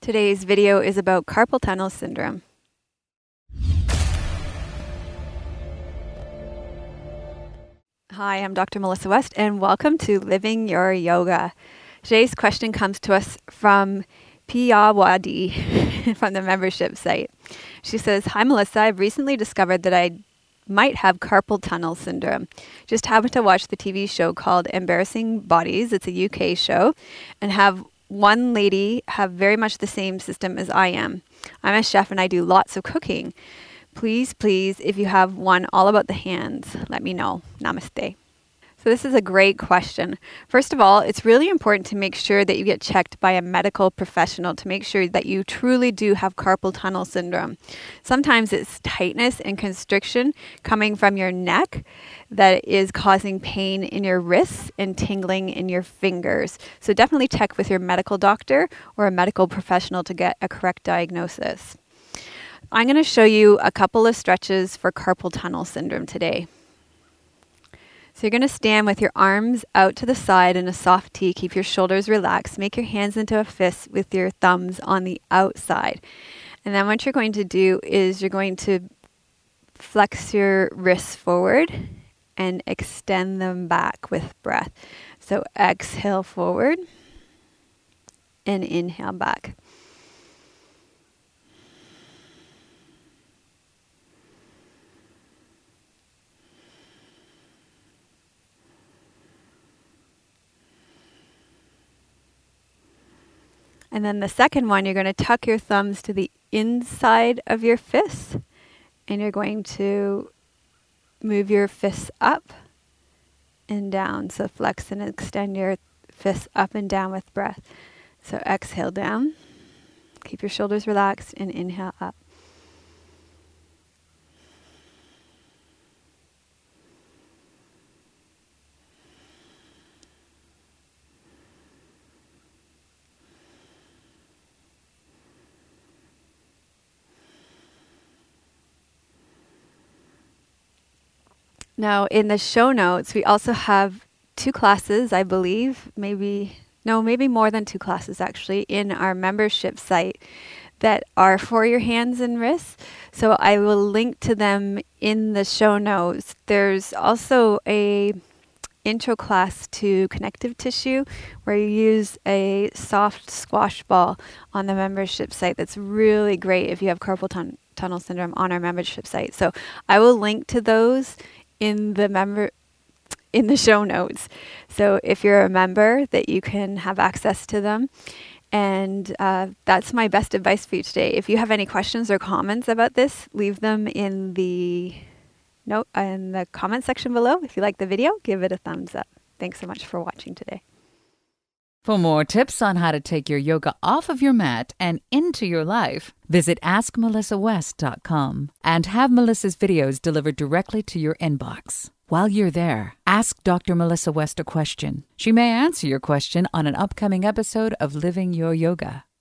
Today's video is about carpal tunnel syndrome. Hi, I'm Dr. Melissa West, and welcome to Living Your Yoga. Today's question comes to us from Piyawadi from the membership site. She says, "Hi Melissa, I've recently discovered that I might have carpal tunnel syndrome. Just happened to watch the TV show called Embarrassing Bodies. It's a UK show, and have one lady have very much the same system as I am. I'm a chef and I do lots of cooking. Please, if you have one all about the hands, let me know. Namaste." So this is a great question. First of all, it's really important to make sure that you get checked by a medical professional to make sure that you truly do have carpal tunnel syndrome. Sometimes it's tightness and constriction coming from your neck that is causing pain in your wrists and tingling in your fingers. So definitely check with your medical doctor or a medical professional to get a correct diagnosis. I'm going to show you a couple of stretches for carpal tunnel syndrome today. So you're going to stand with your arms out to the side in a soft T. Keep your shoulders relaxed. Make your hands into a fist with your thumbs on the outside. And then what you're going to do is you're going to flex your wrists forward and extend them back with breath. So exhale forward and inhale back. And then the second one, you're going to tuck your thumbs to the inside of your fists, and you're going to move your fists up and down. So flex and extend your fists up and down with breath. So exhale down, keep your shoulders relaxed, and inhale up. Now, in the show notes, we also have 2 classes, I believe, maybe more than 2 classes actually, in our membership site that are for your hands and wrists. So I will link to them in the show notes. There's also a intro class to connective tissue where you use a soft squash ball on the membership site. That's really great if you have carpal tunnel syndrome on our membership site. So I will link to those in the show notes. So if you're a member, that you can have access to them. And that's my best advice for you today. If you have any questions or comments about this, leave them in the comment section below. If you like the video, give it a thumbs up. Thanks so much for watching today. For more tips on how to take your yoga off of your mat and into your life, visit AskMelissaWest.com and have Melissa's videos delivered directly to your inbox. While you're there, ask Dr. Melissa West a question. She may answer your question on an upcoming episode of Living Your Yoga.